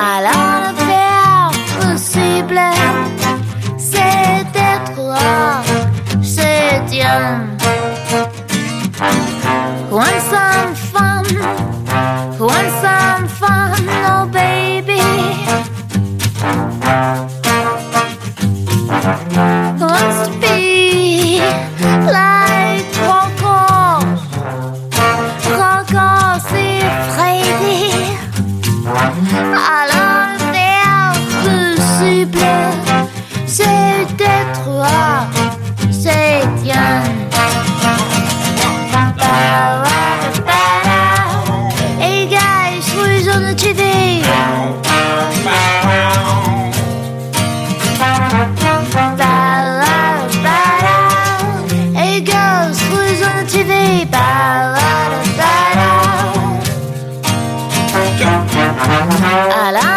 Alors le faire possible, c'est d'être roi, c'est bien. Want some fun, oh baby. Wants to be like Coco, c'est Freddy. Alors le faire possible, c'est d'être roi, c'est bien. Hey guys, who's on the TV? Hey girls, who's on the TV? Ala